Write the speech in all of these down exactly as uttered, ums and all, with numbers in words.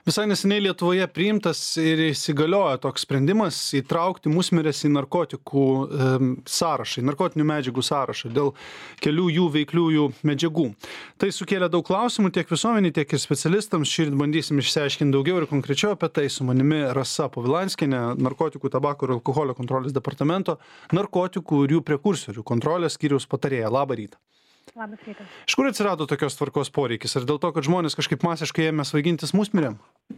Visai neseniai Lietuvoje priimtas ir įsigaliojo toks sprendimas įtraukti musmires į narkotikų e, sąrašą, į narkotinių medžiagų sąrašą dėl kelių jų veikliųjų medžiagų. Tai sukėlė daug klausimų tiek visuomeniai, tiek ir specialistams. Šįryt bandysim išsiaiškinti daugiau ir konkrečiau apie tai. Su manimi Rasa Povilanskienė, narkotikų, tabako ir alkoholio kontrolės departamento, narkotikų ir jų prekursorių kontrolės skyriaus patarėja. Labą rytą. Labas rytas. Iš kur atsirado tokios tvarkos poreikis? Ar dėl to, kad žmonės kažkaip masiškai ėmė svaigintis musmirėm?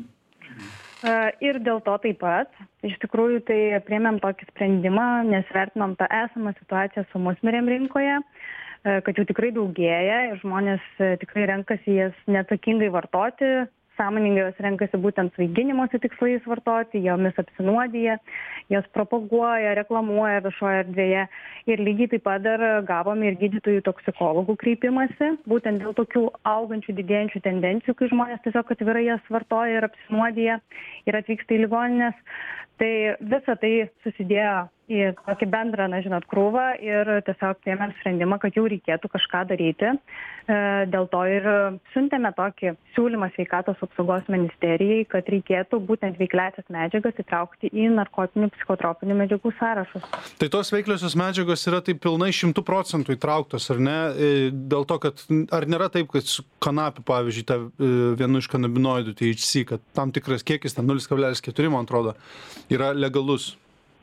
Ir dėl to taip pat. Iš tikrųjų, tai priėmėm tokį sprendimą, nes vertinom tą esamą situaciją su musmirėm rinkoje, kad jų tikrai daugėja ir žmonės tikrai renkasi jas neatsakingai vartoti, sąmoningai jos renkasi būtent svaiginimosi tikslais vartoti, jomis apsinuodija, jas propaguoja, reklamuoja viešoje erdvėje. Ir lygiai taip pat dar gavome ir gydytojų toksikologų kreipimąsi, būtent dėl tokių augančių, didėjančių tendencijų, kai žmonės tiesiog atvirai jas vartoja ir apsinuodija ir atvyksta į ligonines. Tai visa tai susidėjo į tokį bendrą, na žinot, krūvą ir tiesiog priėmėm sprendimą, kad jau reikėtų kažką daryti. Dėl to ir siuntėme tokį siūlymą sveikatos apsaugos ministerijai, kad reikėtų būtent veikliąsias medžiagas įtraukti į narkotinių psichotropinių medžiagų sąrašus. Tai tos veikliosios medžiagos yra taip pilnai šimtų procentų įtrauktos, ar ne? Dėl to, kad ar nėra taip, kad su kanapiu, pavyzdžiui, ta vienu iš kanabinoidų, T H C, kad tam tikras kiekis, ten nulis kablelis keturi, man atrodo, yra legalus?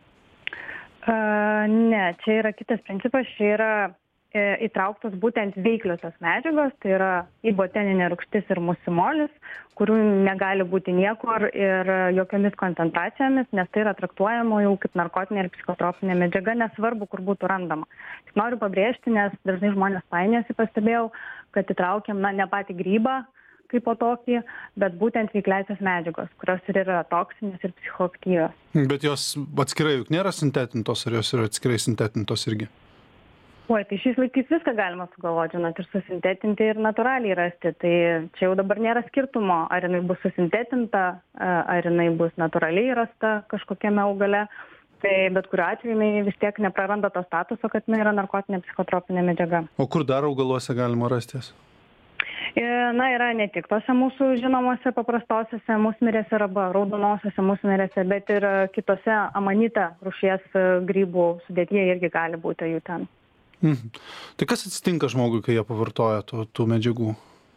Uh, ne, čia yra kitas principas, čia yra e, įtrauktos būtent veikliosios medžiagos, tai yra iboteninė rūgštis ir musimolis, kurių negali būti niekur ir jokiomis koncentracijomis, nes tai yra traktuojama jau kaip narkotinė ir psichotropinė medžiaga, nesvarbu, kur būtų randama. Tik noriu pabrėžti, nes dažnai žmonės painiasi, pastebėjau, kad įtraukiam, na, ne patį grybą, kaip po tokį, bet būtent veikliąsias medžiagos, kurios ir yra toksinės ir psichoaktyvios. Bet jos atskirai juk nėra sintetintos, ar jos yra atskirai sintetintos irgi? Oi, tai šiais laikais viską galima sugalvoti, žinot, ir susintetinti, ir natūraliai rasti. Tai čia jau dabar nėra skirtumo, ar jinai bus susintetinta, ar jinai bus natūraliai rasta kažkokiame augale. Tai bet kuriuo atveju jinai vis tiek nepraranda to statuso, kad jinai yra narkotinė psichotropinė medžiaga. O kur dar augaluose galima rastis? Na, yra ne tik tose mūsų žinomose paprastosiose musmirėse arba raudonosiose musmirėse, bet ir kitose amanita rūšies grybų sudėtyje irgi gali būti jų ten. Mhm. Tai kas atsitinka žmogui, kai jie pavartoja tų, tų medžiagų?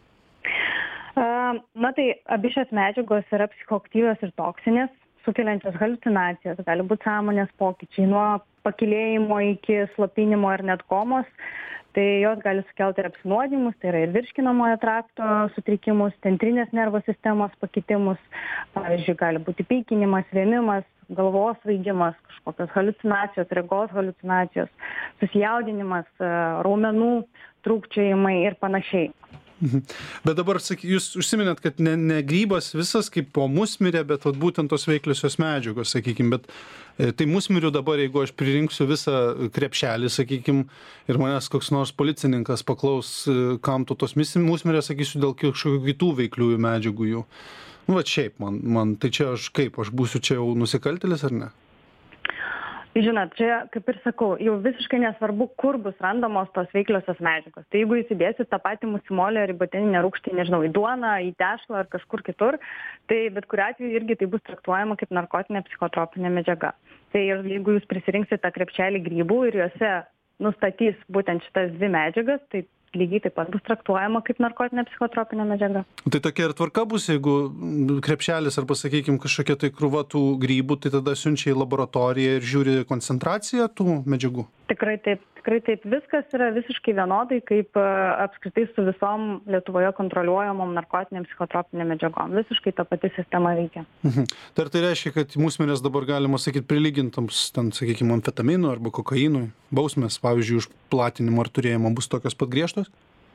Na, tai abi šios medžiagos yra psichoaktyvios ir toksinės, sukeliančios haliucinacijas, gali būti sąmonės pokyčiai nuo pakilėjimo iki slopinimo ir net komos. Tai jos gali sukelti ir apsinuodimus, tai yra ir virškinamojo trakto sutrikimus, centrinės nervų sistemos pakitimus, pavyzdžiui, gali būti pykinimas, vėmimas, galvos svaigimas, kažkokios haliucinacijos, regos haliucinacijos, susijaudinimas, raumenų trūkčiojimai ir panašiai. Bet dabar jūs užsiminėt, kad ne, ne grybas visas kaip po musmirė, bet vat, būtent tos veikliosios medžiagos, sakykim, bet e, tai musmirių dabar, jeigu aš pririnksiu visą krepšelį, sakykim, ir manęs koks nors policininkas paklaus, kam tu tos musmirės, sakysiu, dėl kažkokių kitų veikliųjų medžiagų jų. Nu, va šiaip man, man, tai čia aš kaip, aš būsiu čia jau nusikaltėlis ar ne? Žinot, čia, kaip ir sakau, jau visiškai nesvarbu, kur bus randamos tos veikliosios medžiagos. Tai jeigu įsidėsit tą patį musimolį ar iboteninę rūgštį, nežinau, į duoną, į tešlą ar kažkur kitur, tai bet kuriuo atveju irgi tai bus traktuojama kaip narkotinė psichotropinė medžiaga. Tai jeigu jūs prisirinksit tą krepšelį grybų ir juose nustatys būtent šitas dvi medžiagas, tai lygiai taip pat bus traktuojama kaip narkotinė psichotropinė medžiaga. Tai tokia ir tvarka bus, jeigu krepšelis arba, sakykime, kažkokia tai krūva tų grybų, tai tada siunčia į laboratoriją ir žiūri koncentraciją tų medžiagų? Tikrai taip, tikrai taip. Viskas yra visiškai vienodai, kaip apskritai su visom Lietuvoje kontroliuojamom narkotinėm psichotropinėm medžiagom. Visiškai ta pati sistema veikia. Mhm. Tai ar tai reiškia, kad musmirės dabar galima sakyti prilygintams, ten, sakykime, amfetaminui arba kokainui? Bausmės, pavyzdžiui, už platinimą ar turėjimą bus tokios pat griežtos?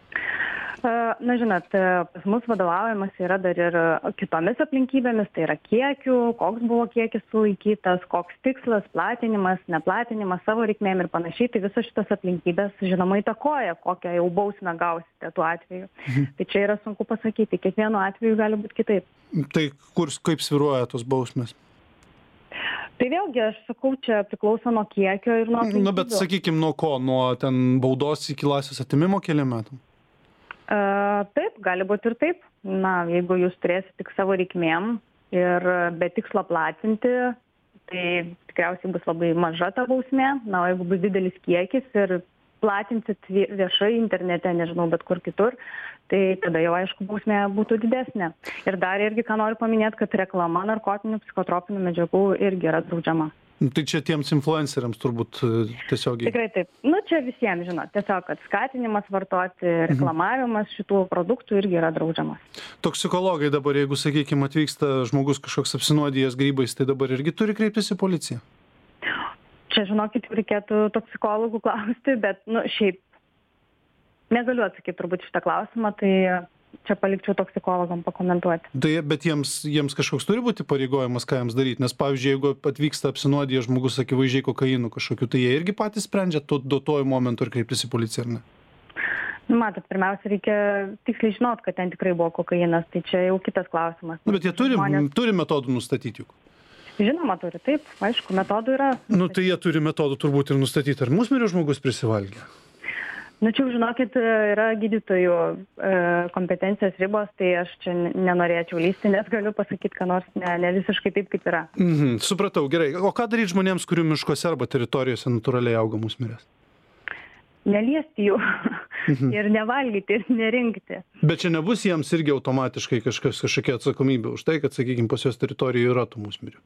Na, žinot, pas mus vadovaujamas yra dar ir kitomis aplinkybėmis, tai yra kiekių, koks buvo kiekis sulaikytas, koks tikslas, platinimas, neplatinimas, savo reikmėm ir panašiai. Tai visos šitos aplinkybės, žinoma, įtakoja, kokią jau bausmę gausite tuo atveju. Mhm. Tai čia yra sunku pasakyti, kiekvienu atveju gali būti kitaip. Tai kur, kaip svyruoja tos bausmės? Tai vėlgi, aš sakau, čia priklauso nuo kiekio ir nuo aplinkybių. Na, bet sakykime, nuo ko? Nuo ten baudos iki laisvės atėmimo kelių metų? Uh, taip, gali būti ir taip. na, jeigu jūs turėsite tik savo reikmėm ir be tikslo platinti, tai tikriausiai bus labai maža ta bausmė. Na, o jeigu bus didelis kiekis ir platinsit viešai internete, nežinau, bet kur kitur, tai tada jau aišku bausmė būtų didesnė. Ir dar irgi, ką noriu paminėti, kad reklama narkotinių psichotropinių medžiagų irgi yra draudžiama. Tai čia tiems influenceriams turbūt tiesiogiai. Tikrai taip. Nu, čia visiems, žinot, tiesiog, kad skatinimas vartoti, reklamavimas šitų produktų irgi yra draudžiamas. Toksikologai dabar, jeigu, sakykime, atvyksta žmogus kažkoks apsinuodijęs grybais, tai dabar irgi turi kreiptis į policiją? Čia, žinokit, reikėtų toksikologų klausti, bet, nu, šiaip negaliu atsakyti turbūt šitą klausimą, tai čia palikčiau toksikologam pakomentuoti. Tai, bet jiems, jiems kažkoks turi būti pareigojimas, ką jiems daryti, nes, pavyzdžiui, jeigu atvyksta apsinuodijęs žmogus, akivaizdžiai kokainų kažkokiu, tai jie irgi patys sprendžia to duotuoju momentu ir kreiptis į policiją, ar ne? Nu, matot, pirmiausia, reikia tiksliai žinot, kad ten tikrai buvo kokainas, tai čia jau kitas klausimas. Nu, bet jie turi, Žmonės... turi metodų nustatyti juk. Žinoma, turi, taip, aišku, metodų yra. Nu, tai jie turi metodų turbūt ir nustatyti, ar musmirių žmogus prisivalgė. Nu, čia, žinokit, yra gydytojų e, kompetencijos ribos, tai aš čia nenorėčiau lysti, nes galiu pasakyti, ką nors ne, ne visiškai taip, kaip yra. Mhm, supratau, gerai. O ką daryti žmonėms, kurių miškuose arba teritorijose natūraliai auga musmirės? Neliesti jų mhm. ir nevalgyti, ir nerinkti. Bet čia nebus jiems irgi automatiškai kažkas, kažkokia atsakomybė už tai, kad, sakykime, pas jos teritorijoje yra tų musmirių?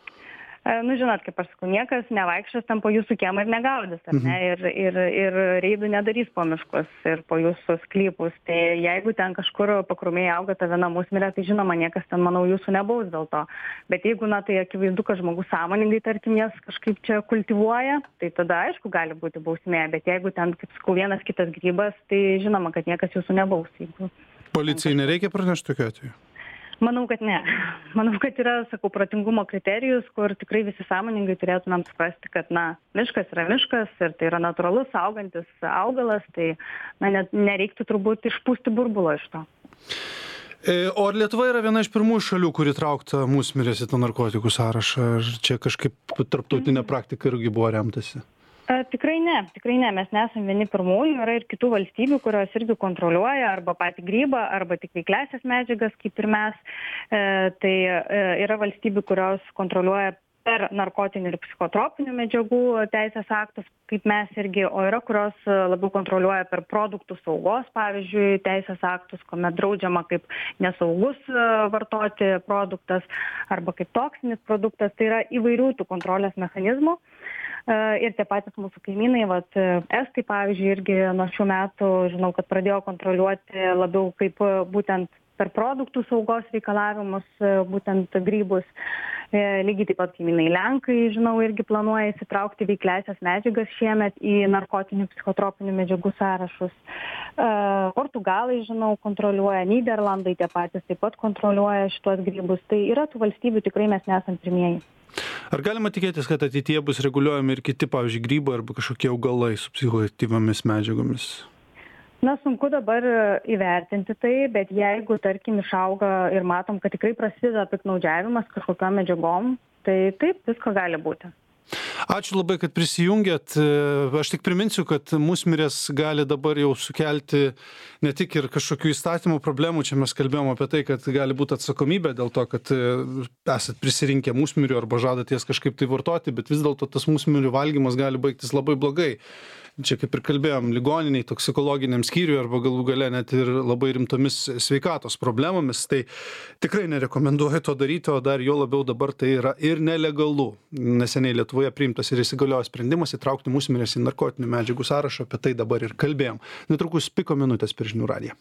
Nu, žinot, kaip aš sakau, niekas nevaikščios ten po jūsų kiemą ir negaudys, ar ne, ir, ir, ir reidų nedarys po miškus ir po jūsų sklypus. Tai jeigu ten kažkur pakrūmėje auga ta viena musmirė, tai žinoma, niekas ten, manau, jūsų nebaus dėl to. Bet jeigu, na, tai akivaizdu, kad žmogus sąmoningai, tarkim, jas kažkaip čia kultivuoja, tai tada, aišku, gali būti bausmė. Bet jeigu ten, kaip sakau, vienas kitas grybas, tai žinoma, kad niekas jūsų nebaus. Jeigu... Policijai nereikia pranešti tokiu atveju? Manau, kad ne. Manau, kad yra, sakau, protingumo kriterijus, kur tikrai visi sąmoningai turėtumėm suprasti, kad, na, miškas yra miškas ir tai yra natūralus augantis augalas, tai, na, net nereiktų turbūt išpūsti burbulo iš to. O ar Lietuva yra viena iš pirmųjų šalių, kuri traukta musmirės į tą narkotikų sąrašą? Ar čia kažkaip tarptautinė praktika irgi buvo remtasi? Tikrai ne, tikrai ne, mes nesam vieni pirmųjų, yra ir kitų valstybių, kurios irgi kontroliuoja arba patį grybą, arba tik veikliąsias medžiagas, kaip ir mes. E, tai e, yra valstybių, kurios kontroliuoja per narkotinių ir psichotropinių medžiagų teisės aktus, kaip mes irgi, o yra, kurios labiau kontroliuoja per produktų saugos, pavyzdžiui, teisės aktus, kuomet draudžiama kaip nesaugus vartoti produktas arba kaip toksinis produktas. Tai yra įvairių tų kontrolės mechanizmų. Ir tie patys mūsų kaimynai, vat, estai, pavyzdžiui, irgi nuo šių metų, žinau, kad pradėjo kontroliuoti labiau kaip būtent per produktų saugos reikalavimus, būtent grybus. Lygiai taip pat kaimynai lenkai, žinau, irgi planuoja įsitraukti veikliąsias medžiagas šiemet į narkotinių psichotropinių medžiagų sąrašus. Portugalai, žinau, kontroliuoja, Nyderlandai tie patys taip pat kontroliuoja šitos grybus. Tai yra tų valstybių, tikrai mes nesam pirmieji. Ar galima tikėtis, kad ateityje bus reguliuojami ir kiti, pavyzdžiui, grybai arba kažkokie augalai su psichoaktyviomis medžiagomis? Na, sunku dabar įvertinti tai, bet jeigu, tarkim, išauga ir matom, kad tikrai prasideda piktnaudžiavimas kažkokiom medžiagom, tai taip, visko gali būti. Ačiū labai, kad prisijungėt. Aš tik priminsiu, kad musmirės gali dabar jau sukelti ne tik ir kažkokių įstatymų problemų. Čia mes kalbėjom apie tai, kad gali būti atsakomybė dėl to, kad esat prisirinkę musmirių arba žadatės kažkaip tai vartoti, bet vis dėlto tas musmirių valgymas gali baigtis labai blogai. Čia kaip ir kalbėjom, ligoniniai, toksikologiniam skyriui arba galų gale net ir labai rimtomis sveikatos problemomis. Tai tikrai nerekomenduoju to daryti, o dar jo labiau dabar tai yra ir nelegalu. Neseniai Lietuvoje priimtas ir įsigaliojo sprendimas įtraukti musmires į narkotinių medžiagų sąrašą, apie tai dabar ir kalbėjom. Netrukus piko minutės per žinių radiją.